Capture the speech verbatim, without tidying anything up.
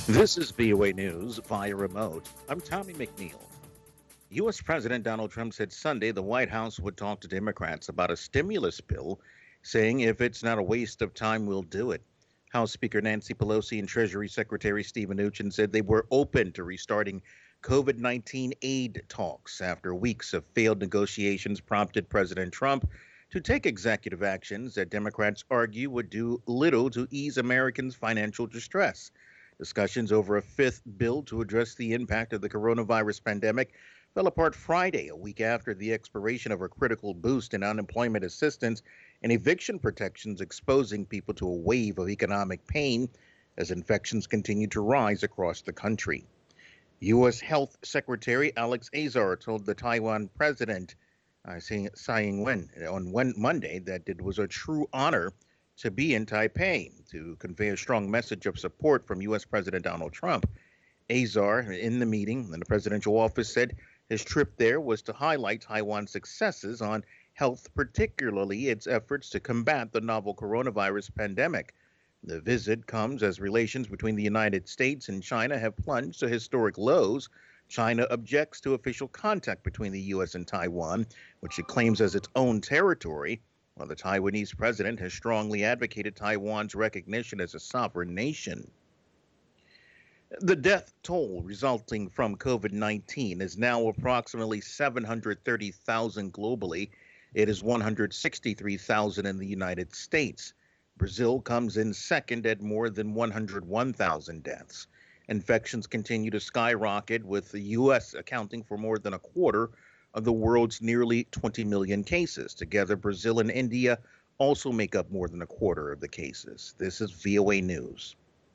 This is V O A News via remote. I'm Tommy McNeil. U S. President Donald Trump said Sunday the White House would talk to Democrats about a stimulus bill, saying if it's not a waste of time, we'll do it. House Speaker Nancy Pelosi and Treasury Secretary Steven Mnuchin said they were open to restarting COVID nineteen aid talks after weeks of failed negotiations prompted President Trump to take executive actions that Democrats argue would do little to ease Americans' financial distress. Discussions over a fifth bill to address the impact of the coronavirus pandemic fell apart Friday, a week after the expiration of a critical boost in unemployment assistance and eviction protections, exposing people to a wave of economic pain as infections continue to rise across the country. U S. Health Secretary Alex Azar told the Taiwan president, uh, Tsai Ing-wen, on Monday that it was a true honor to be in Taipei to convey a strong message of support from U S. President Donald Trump. Azar, in the meeting in the presidential office, said his trip there was to highlight Taiwan's successes on health, particularly its efforts to combat the novel coronavirus pandemic. The visit comes as relations between the United States and China have plunged to historic lows. China objects to official contact between the U S and Taiwan, which it claims as its own territory, while the Taiwanese president has strongly advocated Taiwan's recognition as a sovereign nation. The death toll resulting from COVID nineteen is now approximately seven hundred thirty thousand globally. It is one hundred sixty-three thousand in the United States. Brazil comes in second at more than one hundred one thousand deaths. Infections continue to skyrocket, with the U S accounting for more than a quarter of the world's nearly twenty million cases. Together, Brazil and India also make up more than a quarter of the cases. This is V O A News.